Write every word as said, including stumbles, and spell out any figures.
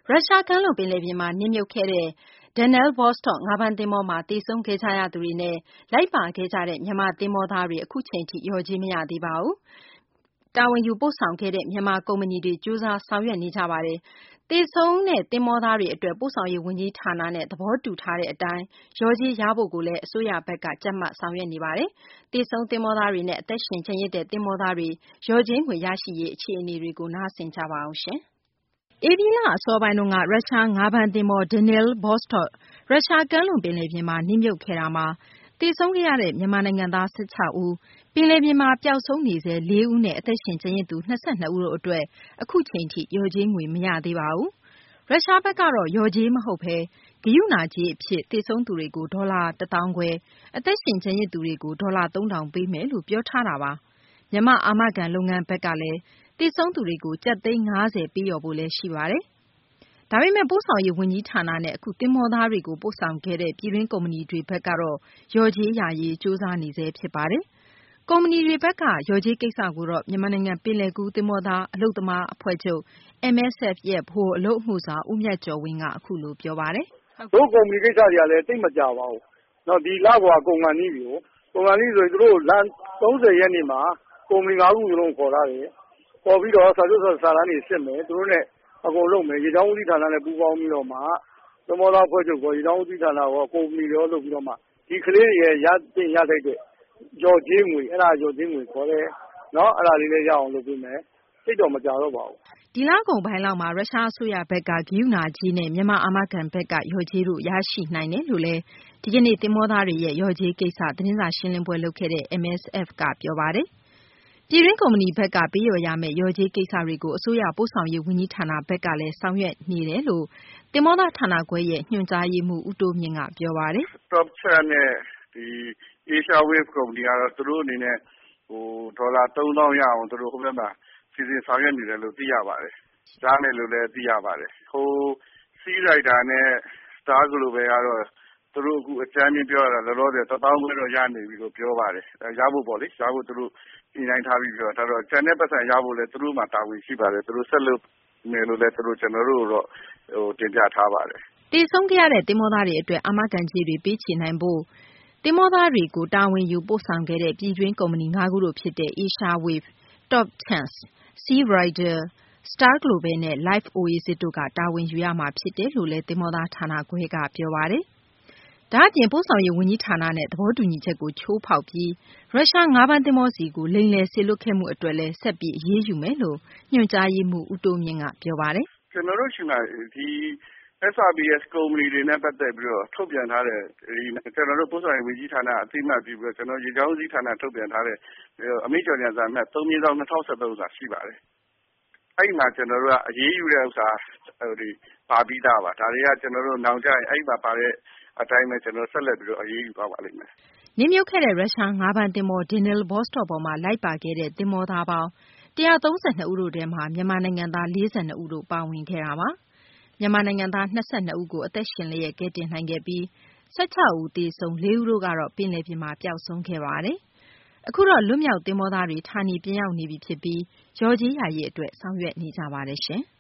ရုရှားကမ်းလွန်ပင်လယ်ပြင်မှာနစ်မြုပ်ခဲ့တဲ့ Daniel Vostok ငါးဖမ်းသင်္ဘောမှာသေဆုံးခဲ့ကြရသူတွေနဲ့လိုက်ပါခဲ့ကြတဲ့မြန်မာသင်္ဘောသားတွေအခုချိန်ထိလျော်ကြေးမရသေးပါဘူး။တာဝန်ယူပို့ဆောင်ခဲ့တဲ့မြန်မာကုမ္ပဏီတွေကြိုးစားဆောင်ရွက်နေကြပါတယ်။သေဆုံးတဲ့သင်္ဘောသားတွေအတွက်ပို့ဆောင်ရေးဝန်ကြီးဌာနနဲ့သဘောတူထားတဲ့အတိုင်းလျော်ကြေးရဖို့ကိုလည်းအစိုးရဘက်ကကြပ်မတ်ဆောင်ရွက်နေပါတယ်။သေဆုံးသင်္ဘောသားတွေနဲ့အသက်ရှင်ကျန်ရစ်တဲ့သင်္ဘောသားတွေလျော်ကြေးငွေရရှိရေးအခြေအနေတွေကိုနားဆင်ကြပါအောင်ရှင်။ဧပြီလအစောပိုင်းတုန်းကရုရှားငါးဖမ်းသင်္ဘော Daniel Vostok ရုရှားကမ်းလွန်ပင်လယ်ပြင်မှာနစ်မြုပ်ခဲ့တာမှာသေဆုံးခဲ့ရတဲ့မြန်မာနိုင်ငံသား၁၆ဦးပင်လယ်ပြင်မှာပျောက်ဆုံးနေဆဲလေးဦးနဲ့အသက်ရှင်ကျန်ရစ်သူ၂၂ဦးတို့အတွက်အခုချိန်ထိလျော်ကြေးငွေမရသေးပါဘူး။ရုရှားဘက်ကတော့လျော်ကြေးမဟုတ်ဘဲဂရုဏာကြေးအဖြစ်သေဆုံးသူတွေကိုဒေါ်လာတသောင်းခွဲအသက်ရှင်ကျန်ရစ်သူတွေကိုဒေါ်လာသုံးထောင်ပေးမယ်လို့ပြောထားတာပါ။မြန်မာအာမခံလုပ်ငန်းဘက်ကလည်းသေဆုံးသူတွေကိုကျပ်သိန်း၅၀ပေးလျော်ဖို့လည်းရှိပါတယ်။ဒါပေမဲ့ပို့ဆောင်ရေးဝန်ကြီးဌာနနဲ့အခုသင်္ဘောသားတွေကိုပို့ဆောင်ခဲ့တဲ့ပြည်တွင်းကုမ္ပဏီတွေဘက်ကတော့လျော်ကြေးရရေးစ조사နေဆဲဖြစ်ပါတယ်။ကုမ္ပဏီတွေဘက်ကလျော်ကြေးကိစ္စကိုတော့မြန်မာနိုင်ငံပင်လယ်ကူးသင်္ဘောသားအလုပ်သမားအဖွဲ့ချုပ် M S F ရဲ့ဗဟိုအလုပ်အမှုဆောင်ဦးမြတ်ကျော်ဝင်းကအခုလိုပြောပါတယ်။တို့ကုမ္ပဏီကိစ္စတွေကလည်းတိတ်မကြပါဘူး။နော်ဒီလကွာကုန်ကန်ကြီးကိုကုန်ကန်ကြီးဆိုရင်တို့လမ်းသုံးဆယ်ရက်နေ့မှာကုမ္ပဏီ၅ခုလုံးခေါ်လာတယ်။ပေါ်ပြီးတော့စာချုပ်စာတမ်းတွေစစ်မယ်တို့နဲ့အကုန်လုံးမယ်ရေချောင်းဦးစီးဌာနနဲ့ပူးပေါင်းပြီးတော့မှသမောသားဖွဲ့ချုပ်ကိုရေချောင်းဦးစီးဌာနကိုကုမ္ပဏီတွေလုပ်ပြီးတော့မှဒီကလေးတွေရဲ့ရတင်ရထိုက်တဲ့ကြော်ချင်းငွေအဲ့ဒါကြော်ချင်းငွေခေါ်တယ်နော်အဲ့ဒါလေးလည်းရအောင်လုပ်ပေးမယ်စိတ်တော့မကြတော့ပါဘူးဒီလကုန်ပိုင်းလောက်မှာရုရှားအစိုးရဘက်ကဂိယူနာကြီးနဲ့မြန်မာအာမခံဘက်ကရော်ကြေးတို့ရရှိနိုင်တယ်လို့လည်းဒီကနေ့သင်္ဘောသားတွေရဲ့ရော်ကြေးကိစ္စသတင်းစာရှင်းလင်းပွဲလုပ်ခဲ့တဲ့ M S F ကပြောပါတယ်ပြည်တွင်းကုမ္ပဏီဘက်ကပေးလျော်ရမယ့်ရော်ကြေးကိစ္စတွေကိုအစိုးရပို့ဆောင်ရေးဝန်ကြီးဌာနဘက်ကလည်းဆောင်ရွက်နေတယ်လို့သင်္ဘောသားဌာနခွဲရဲ့ညွှန်ကြားရေးမှူးဦးတိုးမြင့်ကပြောပါတယ်။ Top Chat နဲ့ဒီ Asia Wave ကုမ္ပဏီကတော့သူတို့အနေနဲ့ဟိုဒေါ်လာသုံးသောင်းရအောင်သူတို့ဟိုဘက်မှာစီစဉ်ဆောင်ရွက်နေတယ်လို့သိရပါတယ်။ဒါနဲ့လို့လည်းသိရပါတယ်။ဟို Sea Rider နဲ့ Star Global ကတော့သူတို့အခုအကြမ်းချင်းပြောရတာလောလောဆယ်တစ်သောင်းခွဲတော့ရနေပြီလို့ပြောပါတယ်။ရဖို့ပေါ့လေရဖို့သူတို့ညှိနှိုင်းထားပြီးပြောဒါတော့ကျန်တဲ့ပတ်စံရဖို့လည်းသူတို့မှတာဝန်ရှိပါတယ်သူတို့ဆက်လုပ်မယ်လို့လည်းသူတို့ကျွန်တော်တို့တော့ဟိုတင်ပြထားပါတယ်တည်ဆုံးခဲ့ရတဲ့တင်မောသားတွေအတွက်အာမခံကြေးတွေပေးချေနိုင်ဖို့တင်မောသားတွေကိုတာဝန်ယူပို့ဆောင်ခဲ့တဲ့ပြည်တွင်းကုမ္ပဏီ၅ခုတို့ဖြစ်တဲ့ Asia Wave, Top Chance, Sea Rider, Star Global နဲ့ Life Oasis တို့ကတာဝန်ယူရမှာဖြစ်တယ်လို့လည်းတင်မောသားဌာနခွဲကပြောပါတယ်။ဒါ့အပြင်ပို့ဆောင်ရေးဝန်ကြီးဌာနနဲ့သဘောတူညီချက်ကိုချိုးဖောက်ပြီးရုရှားငါးဖမ်းသင်္ဘောစီကိုလိမ်လည်စေလွှတ်ခဲ့မှုအတွက်လည်းဆက်ပြီးအရေးယူမယ်လို့ညွှန်ကြားရေးမှူးဦးတိုးမြင့်ကပြောပါတယ်။ကျွန်တော်တို့ရှိမှဒီ S R B S ကုမ္ပဏီတွေနဲ့ပတ်သက်ပြီးတော့ထုတ်ပြန်ထားတဲ့ဒီကျွန်တော်တို့ပို့ဆောင်ရေးဝန်ကြီးဌာနအသိအမှတ်ပြုပြီးတော့ကျွန်တော်ရေကြောင်းဦးစီးဌာနထုတ်ပြန်ထားတဲ့အမိန့်ကြော်ညာစာမှတ်သုံးမြောက်၂၀၁၃စာရှိပါတယ်။အဲ့ဒီမှာကျွန်တော်တို့ကအရေးယူတဲ့ဥစ္စာဟိုဒီပါပြီးသားပါဒါတွေကကျွန်တော်တို့နောင်ကြရင်အဲ့ဒီမှာပါတဲ့အတိုင်းပဲကျွန်တော်ဆက်လက်ပြီးတော့အရေးယူသွားပါလိမ့်မယ်။နစ်မြုပ်ခဲ့တဲ့ရုရှားငါးဖမ်းသင်္ဘော Daniel Vostok ပေါ်မှာလိုက်ပါခဲ့တဲ့သင်္ဘောသားပေါင်း၁၃၂ဦးတို့ထဲမှာမြန်မာနိုင်ငံသား၄၂ဦးတို့ပါဝင်ခဲ့တာပါ။မြန်မာနိုင်ငံသား၂၂ဦးကိုအသက်ရှင်လျက်ကယ်တင်နိုင်ခဲ့ပြီး၁၆ဦးသေဆုံး၄ဦးတို့ကတော့ပင်လယ်ပြင်မှာပျောက်ဆုံးခဲ့ပါတယ်။အခုတော့လွတ်မြောက်သင်္ဘောသားတွေဌာနေပြန်ရောက်နေပြီဖြစ်ပြီးရော်ကြေးရရေးအတွက်ဆောင်ရွက်နေကြပါတယ်ရှင်။